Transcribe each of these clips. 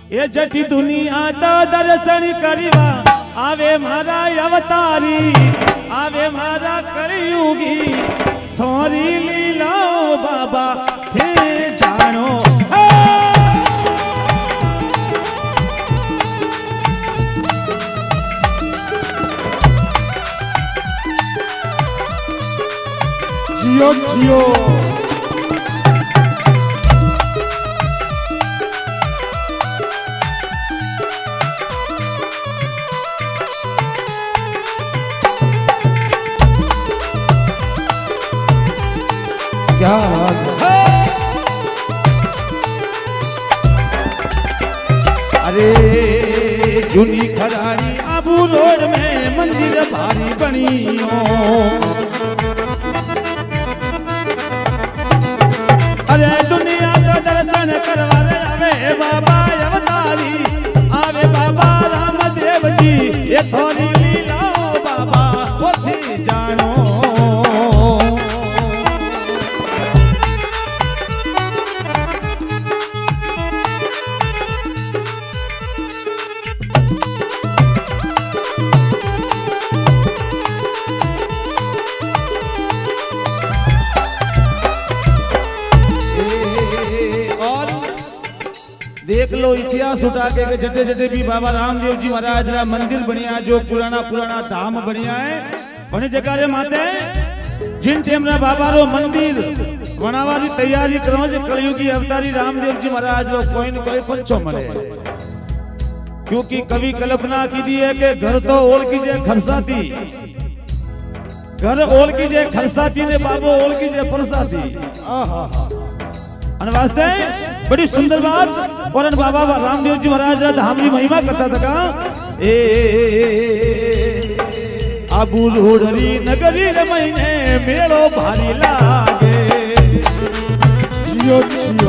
ये जटी दुनिया तो दर्शन करवा आवे मारा अवतारी आवे मारा कलयुगी थोरी लीलाओ बाबा थे जानो जियो जियो क्या अरे जूनी खराड़ी आबू रोड में मंदिर भारी बनी हो अरे दुनिया तो दर्शन करवा आवे बाबा अवतारी आवे बाबा रामदेव जी ये थोड़ी लीलाओ बाबा पोथी जानो देख लो इतिहास उठा के जटे जटे भी बाबा रामदेव जी महाराज रा मंदिर बनिया जो पुराना पुराना धाम बनिया है बनी जगह रे माते जिन टेमरा बाबा रो मंदिर बनावा री तैयारी करो जे कलयुगी अवतारी रामदेव जी महाराज रो कोई न कोई पंचो मरे क्योंकि कवि कल्पना की दी है कि घर तो ओल कीजिए खरसाती घर ओल कीजिए खरसाती ने बाबो ओल कीजिए परसाती वास्ते बड़ी सुंदर बात और बाबा रामदेव जी महाराज धाम की महिमा करता था का आबू रोडरी नगरी महीने मेलो भारी लागे जियो जियो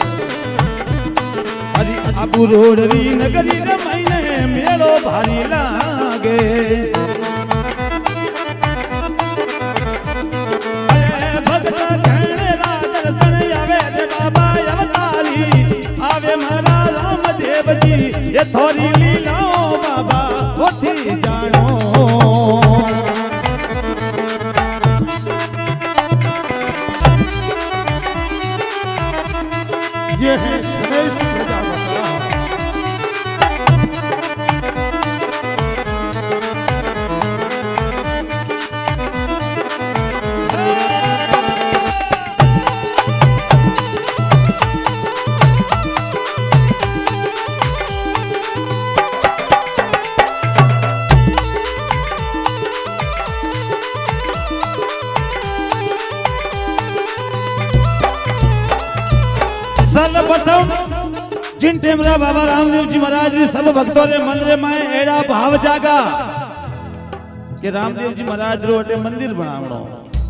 अरे आबू रोडरी नगरी महीने मेलो भारी लागे आवे मारा रामदेव जी ये थोड़ी लीलाओ बाबा पोथी जानो ये है गणेश सर्वप्रथम जिन टेमरा बाबा रामदेव जी महाराज जी सब भक्तों ने मंदिर में एड़ा भाव जागा कि रामदेव जी महाराज रो अटे मंदिर बनावणो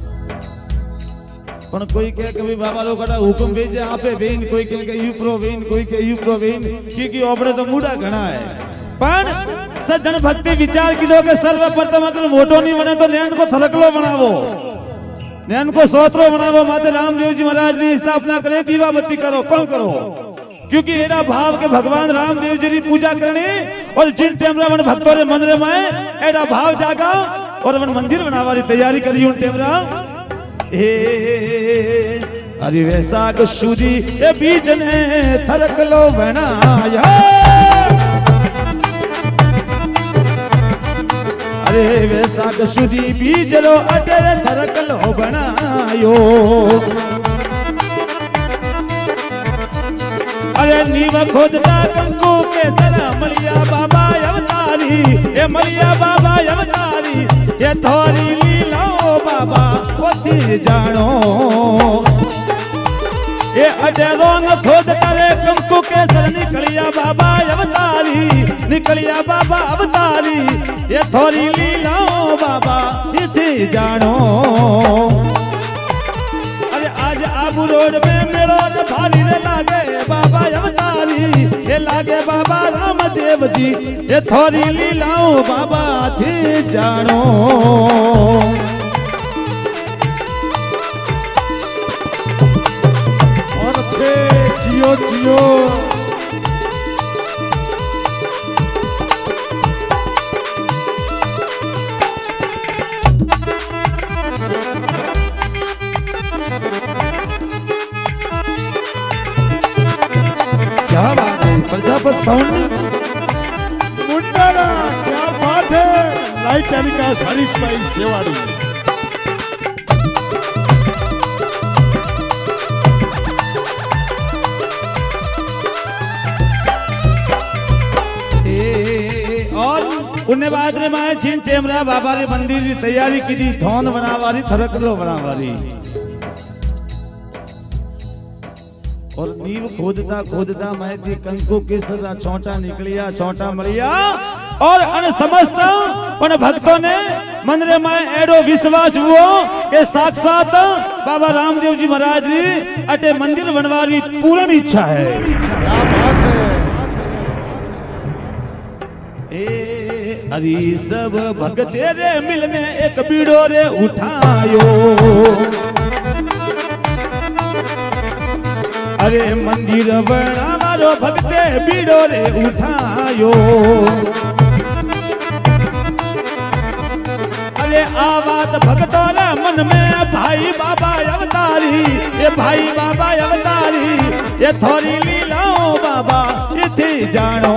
पण कोई कहे कि बाबा रो कड़ा हुकुम भेजे आपे वेन कोई कहे कि यूप्रो वेन कोई के यूप्रो वेन क्योंकि ओपड़े तो मूडा घणा है पण सज्जन भक्ति विचार कीधो के सर्वप्रथम अगर मोटो नहीं बने तो नैन को थरकलो बनावो नैन को सोसरो बनावो माते रामदेव जी महाराज ने स्थापना करे दीवा बत्ती करो कौन करो क्योंकि एड़ा भाव के भगवान रामदेव जी की पूजा करनी और जिन टेमरा मन भक्तों रे मंदिर में एड़ा भाव जागा और मन मंदिर बनावारी तैयारी करी उन टेमरा अरे वैसाख सुदी ए बीज ने थरकलो बनाया अरे वैसाख सुदी बीज रो अटे थरकलो बनायो अरे नीव खोजता कंकु के सरा मलिया बाबा अवतारी ये मलिया बाबा अवतारी ये थोड़ी लीलाओ बाबा पोथी जानो ये अटे रोंग खोज करे कंकु के सर निकलिया बाबा अवतारी निकलिया बाबा अवतारी ये थोड़ी लीलाओ बाबा इथे जानो अरे आज आबू रोड में मेलो भारी रे लागे बाबा अवतारी ये लागे बाबा रामदेव जी ये थोड़ी लीलाओ बाबा थी जानो और अच्छे जियो जियो प्रजापत साउंड मुंडारा क्या बात है लाइट टेलीकास्ट हरीश भाई सेवाड़ी और उन्हें बाद में मैं छिन टेमरा बाबा रे मंदिर की तैयारी की थी धौन बनावारी थरकलो बनावारी और नींव खोदता खोदता मैं थी कंको के सदा छोटा निकलिया छोटा मरिया और अन समस्त उन भक्तों ने मंदिर में एडो विश्वास हुआ कि साक्षात बाबा रामदेव जी महाराज जी अटे मंदिर बनवारी पूर्ण इच्छा है। क्या बात है अरे सब भगते रे मिलने एक बीड़ो रे उठायो अरे मंदिर बनावारो भगते बीड़ो रे उठायो अरे आवाज भगतों रे मन में भाई बाबा अवतारी ये भाई बाबा अवतारी ये थोड़ी लीलाओ बाबा इथे जानो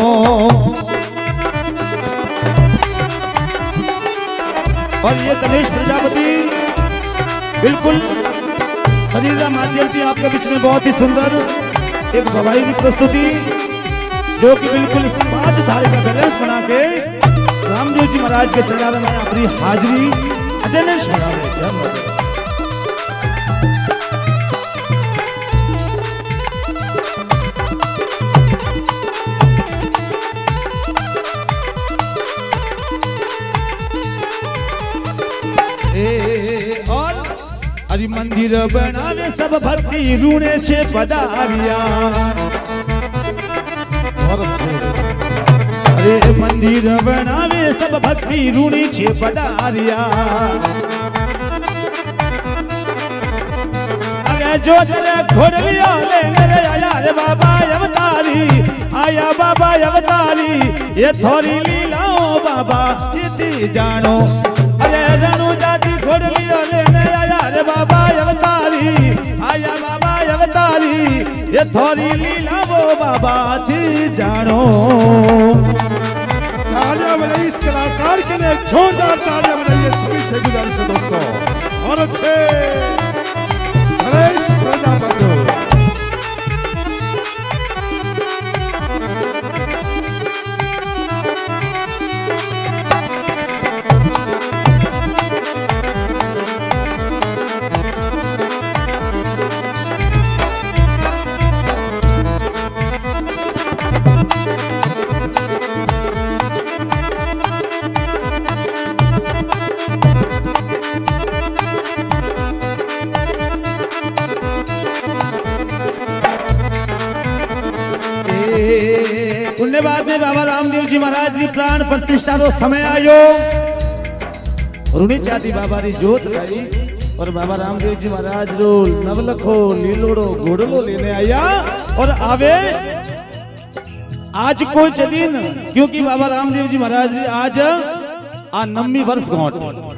और ये गणेश प्रजापति बिल्कुल शरीर का माध्यम थी आपके बीच में बहुत ही सुंदर एक भवाई की प्रस्तुति जो कि बिल्कुल 5 धारे का बैलेंस बना के रामदेव जी महाराज के चरण में अपनी हाजिरी अटेंडेंस बना रहे और अरे मंदिर बनावे सब भक्ति रूणे छे पधारिया अरे मंदिर बनावे सब भक्ति रूणी छे पधारिया अरे जो तेरे घोड़लियो ले मेरे आया रे बाबा अवतारी आया बाबा अवतारी ये थोड़ी लीलाओ बाबा इति जानो अरे रणु जाति घोड़लियो लेने आया रे बाबा अवतारी आया बाबा अवतारी ये थोड़ी लीला वो बाबा थी जानो तालियां बजाइए इस कलाकार के लिए जोरदार तालियां बजाइए सभी से गुजारिश है दोस्तों और अच्छे हरीश प्रजापति उन्ने बाद में बाबा रामदेव जी महाराज की प्राण प्रतिष्ठा रो समय आयो और उन्हें चाहती बाबा री जोत गई और बाबा रामदेव जी महाराज रो नवलखो लीलोड़ो घोड़लो लेने आया और आवे आज कुछ दिन क्योंकि बाबा रामदेव जी महाराज जी आज 90 वर्ष गौट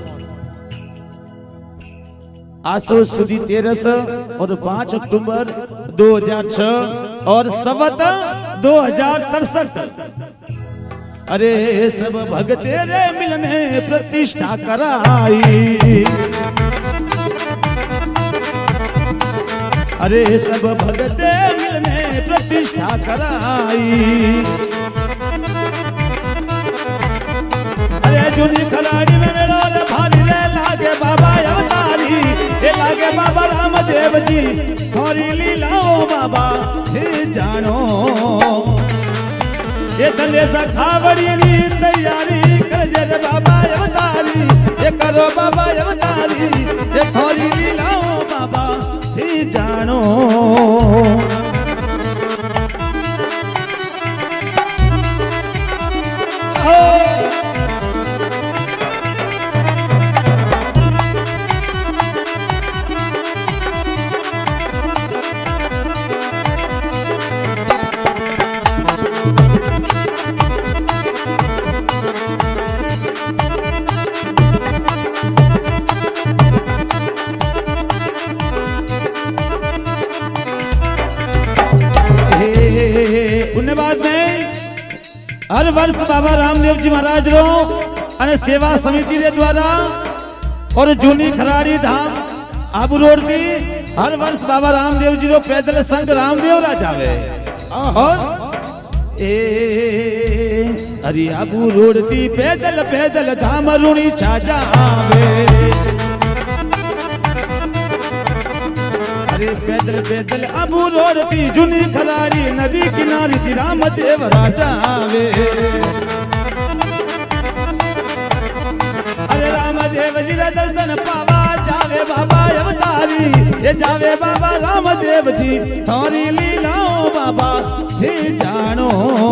आज तो सुधी 13 और 5 अक्टूबर 2006 और संवत 2063 अरे सब भगते रे मिलने प्रतिष्ठा कराई अरे सब भगते मिलने प्रतिष्ठा कराई अरे जुनी खलाड़ी में मेरा भारी ले लागे बाबा अवतारी ये लागे बाबा रामदेव जी थोड़ी लीलाओ बाबा हे जानो ये तले सखावड़ी री तैयारी कर जे बाबा अवतारी ये करो बाबा अवतारी ये थोड़ी लीलाओ बाबा हे जानो हर वर्ष बाबा रामदेव जी महाराज रो अने सेवा समिति रे द्वारा और जूनी खराड़ी धाम आबू रोड दी हर वर्ष बाबा रामदेव जी रो पैदल संत रामदेव राज आवे और अरे आबू रोड दी पैदल पैदल धाम रुणी छाजा आवे अरे पैदल पैदल आबू रोड दी जूनी खराड़ी नदी किनारे दी रामदेव राजा आवे अरे रामदेव जी रा दर्शन पावा जावे बाबा अवतारी ये जावे बाबा रामदेव जी थारी लीलाओं बाबा हे जानो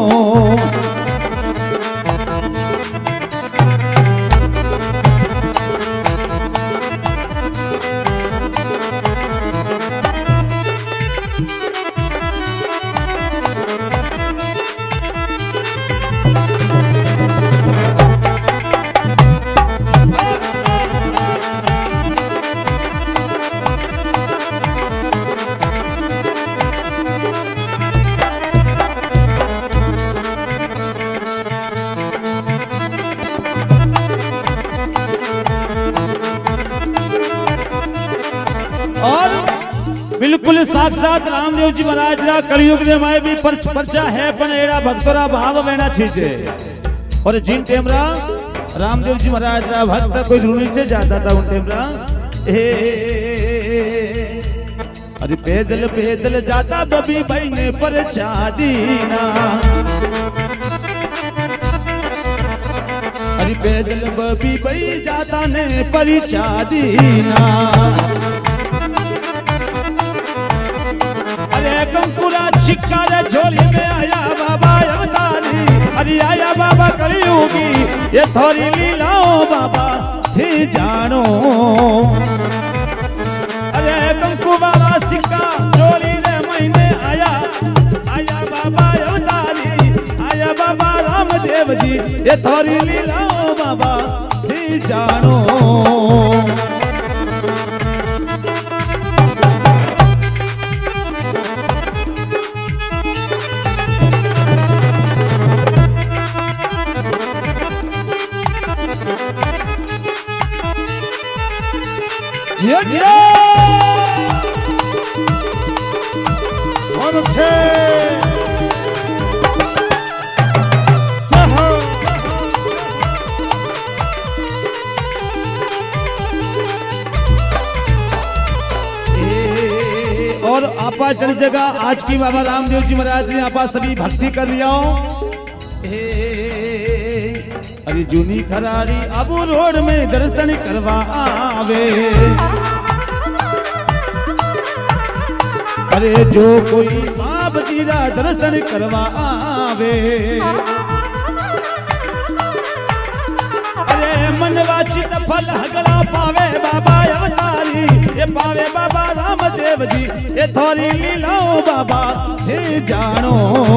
बिल्कुल साक्षात रामदेव जी महाराज रा कलयुग ने माए भी परचा है पण एड़ा भक्तरा भाव वेना छीजे और जिन टेमरा रामदेव जी महाराज रा भक्त कोई ऋणी से जाता था उन टेमरा अरे पैदल पैदल जाता बबी भाई ने परचा दीना अरे पैदल बबी भाई जाता ने परचा दीना कंकुरा छिक्का रे झोली में आया बाबा अवतारी अरे आया बाबा कलयुगी ये थोड़ी लीलाओं बाबा ही जानो अरे कंकु बाबा सिक्का झोली रे महीने आया आया बाबा अवतारी आया बाबा रामदेव जी ये थोड़ी लीलाओं बाबा ही जानो बहुत अच्छे और आपा चल जगह आज की बाबा रामदेव जी महाराज ने आपा सभी भक्ति कर लिया अरे जूनी खराड़ी आबू रोड में दर्शन करवा आवे अरे जो कोई बाप जीरा दर्शन करवा आवे अरे मनवाचित फल हगला पावे बाबा अवतारी ये पावे बाबा रामदेव जी ये थोड़ी लीलाओं बाबा हे जानो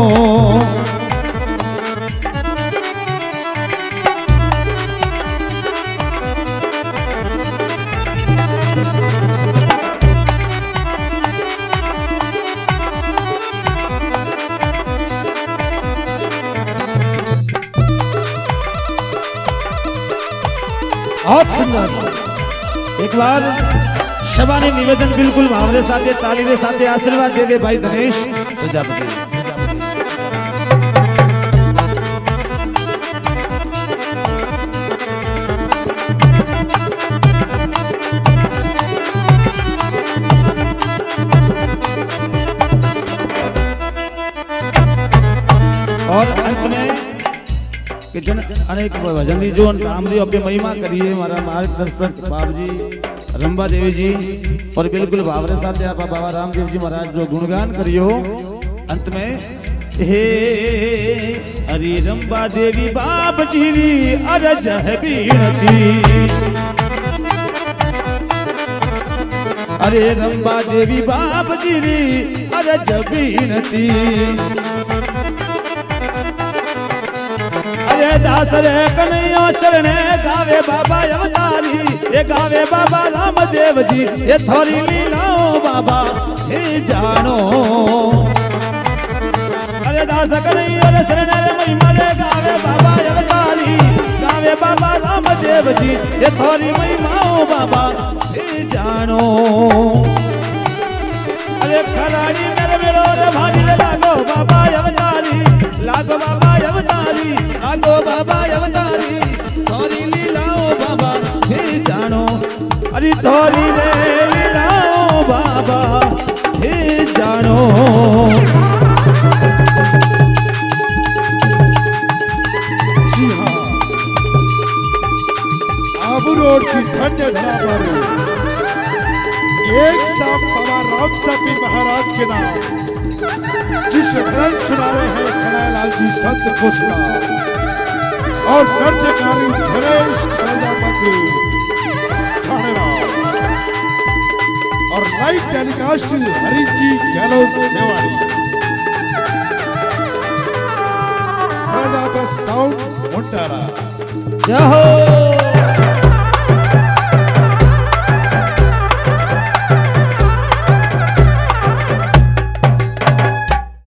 बहुत सुंदर एक बार सभा ने निवेदन बिल्कुल भावरे साथे ताली रे साथे आशीर्वाद दे दे भाई धनेश प्रजापति और अंत में कि जन अनेक भजन री जो रामदेव अपने महिमा करिए हमारा मार्गदर्शक बाबू जी रंबा देवी जी और बिल्कुल भावरे साथ आप बाबा रामदेव जी महाराज जो गुणगान करियो अंत में हे अरे रंबा देवी बाप जी री अरज है बीनती अरे रंबा देवी बाप जी री अरज बीनती दास रे कन्हैया चरणे गावे बाबा अवतारी ये गावे बाबा रामदेव जी ये थोड़ी लीलाओं बाबा हे जानो अरे दास कन्हैया रे शरण रे महिमा रे गावे बाबा अवतारी गावे बाबा रामदेव जी ये थोड़ी महिमाओ बाबा हे जानो अरे खराड़ी मेरे मेरो रे भारी रे लागो बाबा अवतारी लागो बाबा अवतारी लागो बाबा अवतारी थोड़ी लीलाओ बाबा हे जानो अरे थोड़ी रे लीलाओ बाबा हे जानो जी हाँ आबू रोड की धन्य धरा पर एक साथ बाबा राम साहब महाराज के नाम जिस ग्रंथ सुना रहे हैं कन्हैयालाल जी संत घोषणा और नृत्यकारी धनेश प्रजापति और live telecast Harish ji Gehlot Sewadi Prajapati sound Muntara जय हो।